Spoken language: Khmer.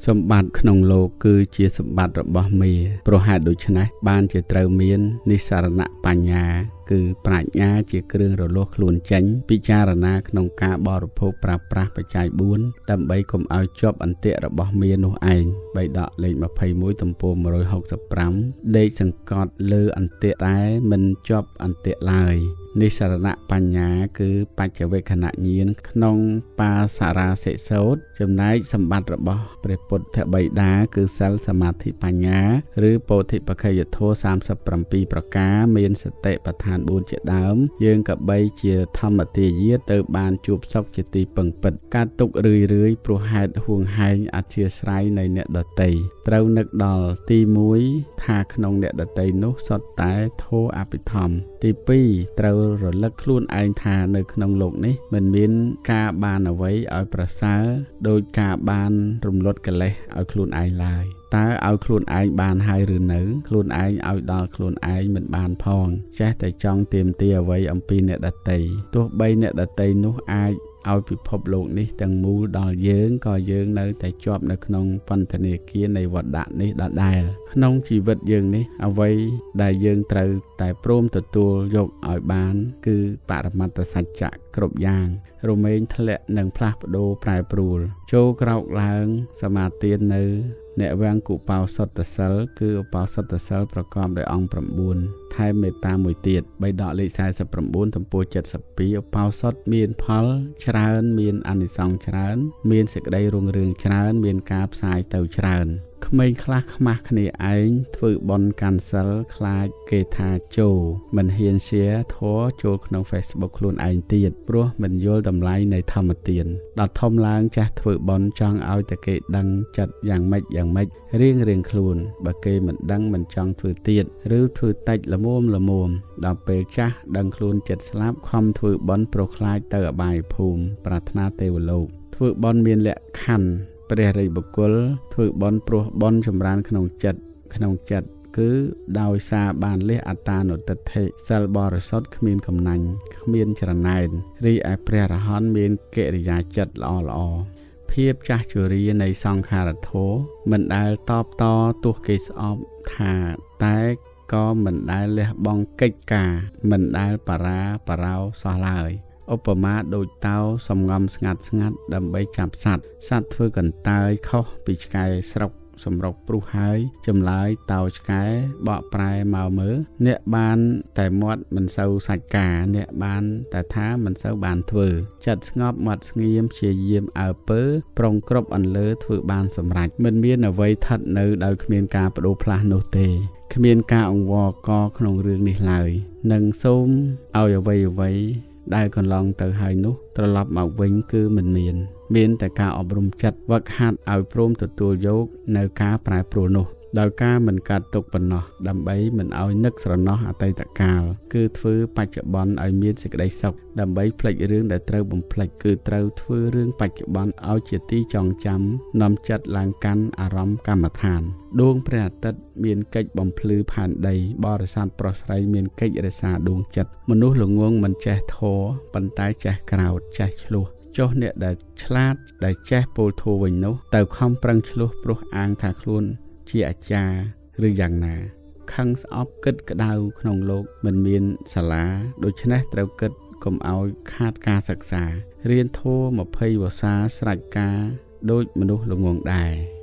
សម្បត្តិក្នុងលោកគឺជាសម្បត្តិរបស់មេប្រហែលដូច្នេះបានជាត្រូវមាននិស្សរណបញ្ញាគឺប្រាជ្ញាជាគ្រឿងរលាស់ខ្លួនចេញពិចារណាក្នុងការបរិភោគប្រើប្រាស់បច្ច័យ4ដើម្បីកុំឲ្យជាប់អន្ទាក់របស់មានោះឯងបៃដកលេខ21ទំព័រ165ដេកសង្កត់លើអន្ទាក់តែមិនជាប់អន្ទាក់ឡើយនិស្សរណបញ្ញាគឺបច្ចវេខណញ្ញាណក្នុងបាសារាសិសោតចំណែកសម្បត្តិរបស់ព្រះពុទ្ធបិតាគឺសិលសមាធិបញ្ញាឬពោធិបក្ខយធម៌37ប្រការមានសតិប្បដ្ឋាន4ជាដើមយើងក៏បីជាធម្មទាយាទៅបានជួបសុខជាទីពឹងពិតការទុករឿយព្រោះហេតុហួងហែងអធិស្ស្រ័យនៃអ្នកដទៃត្រូវនឹកដល់ទី1ថាក្នុងអ្នកដទៃនោះសុទ្ធតែធម៌អភិធម្មទី2ត្រូវរលឹកខ្លួនឯងថានៅក្នុងโลกនេះមិនមានការបានអ្វីឲ្យប្រសើរដោយការបានរំលត់កិលេសឲ្យខ្លួនឯងឡើយតើឲ្យខ្លួនឯងបានហើយឬនៅខ្លួនឯងឲ្យដល់ខ្លួនឯងមិនបានផងចេះតែចង់ទាមទារអ្វីអំពីអ្នកដទៃទោះបីអ្នកដទៃនោះអាចឲ្យពិភពលោកនេះទាំងមូលដល់យើងក៏យើងនៅតែជាប់នៅក្នុងពន្ធនាគារនៃវដ្តនេះដដែលក្នុងជីវិតយើងនេះអ្វីដែលយើងត្រូវតែព្រមទទួលយកឲ្យបានគឺបរមត្តសច្ចៈគ្រប់យ៉ាងរមែងធ្លាក់និងផ្លាស់ប្ដូរប្រែប្រួលចូលក្រោកឡើងសមាទាននៅអ្នកវាំងគុបោសតសិលគឺឧបោសថសិលប្រកបដោយអង្គ9ថែមមេត្តាមួយទៀតបៃដកលេខ49ទំព័រ72ឧបោសថមានផលច្រើនមានអានិសង្សច្រើនមានសេចក្តីរុងរឿងច្រើនមានការផ្សាយទៅច្រើនក្មេងខ្លះខ្មាស់គ្នាឯងធ្វើបន់កាន់សិលខ្លាចគេថាចូលមិនហ៊ាន share ធម៌ចូលក្នុង Facebook ខ្លួនឯងទៀតព្រោះមិនយល់តម្លៃនៃធម្មទានដល់ធំឡើងចាស់ធ្វើបន់ចង់ឲ្យតែគេដឹងចិត្តយ៉ាងម៉េចរៀងខ្លួនបើគេមិនដឹងមិនចង់ធ្វើទៀតឬធ្វើតិចល្មមដល់ពេលចាស់ដឹងខ្លួនចិត្តស្លាប់ខំធ្វើបន់ប្រខ្លាចទៅអបាយភូមិប្រាថ្នាទេវលោកធ្វើបន់មានលក្ខខណ្ឌព្រះរិយបុគ្គលធ្វើបន់ព្រោះបន់ចម្រើនក្នុងចិត្តគឺដោយសារបានលះអត្តានុទិដ្ឋិសិលបរិសុទ្ធគ្មានកំណាញ់គ្មានច្រណែនរីឯព្រះរហន្តមានកិរិយាចិត្តល្អភាពចាស់ជរានៃសង្ខារធម៌មិនដែលតបតទោះគេស្អប់ថាតែក៏មិនដែលលះបង់កិច្ចការមិនដែលបារោសោះឡើយឧបមាដូចតោសំងំស្ងាត់ដើម្បីចាប់សត្វធ្វើកន្តើយខុសពីឆ្កែស្រុកសម្រុកព្រុសហើយចម្លើយតោឆ្កែបកប្រែមកមើលអ្នកបានតែមាត់មិនសូវសាច់ការអ្នកបានតែថាមិនសូវបានធ្វើចិត្តស្ងប់មាត់ស្ងៀមព្យាយាមអើពើប្រុងគ្រប់អន្លើធ្វើបានសម្រេចមិនមានអ្វីថិតនៅដោយគ្មានការបដូរផ្លាស់នោះទេគ្មានការអង្វរកក្នុងរឿងនេះឡើយនឹងសូមឲ្យអ្វីដែលកន្លងទៅហើយនោះត្រឡប់មកវិញគឺមិនមានតែការអប់រំចិត្តវឹកហាត់ឲ្យព្រមទទួលយកនៅការប្រែប្រួលនោះដោយការមិនកាត់ទុកប៉ុណ្ណោះដើម្បីមិនឲ្យនឹកស្រណោះអតីតកាលគឺធ្វើបច្ចុប្បន្នឲ្យមានសេចក្តីសុខដើម្បីផ្លេចរឿងដែលត្រូវបំភ្លេចគឺត្រូវធ្វើរឿងបច្ចុប្បន្នឲ្យជាទីចងចាំនាំចិត្តឡើងកាន់អារម្មណ៍កម្មដ្ឋានដួងព្រះអាទិត្យមានកិច្ចបំភ្លឺផែនដីបរិស័ទប្រុសស្រីមានកិច្ចរក្សាដួងចិត្តមនុស្សល្ងងមិនចេះធម៌ប៉ុន្តែចេះក្រោធចេះឆ្លោះចុះអ្នកដែលឆ្លាតដែលចេះពោលធម៌វិញនោះទៅខំប្រឹងឆ្លោះព្រោះអាងថាខ្លួនជាអាចារ្យឬយ៉ាងណាខឹងស្អប់គិតក្តៅក្នុងលោកមិនមានសាលាដូច្នេះត្រូវគិតកុំឲ្យខាតការសិក្សារៀនធម៌20វស្សាស្រេចការដូចមនុស្សល្ងងដែរ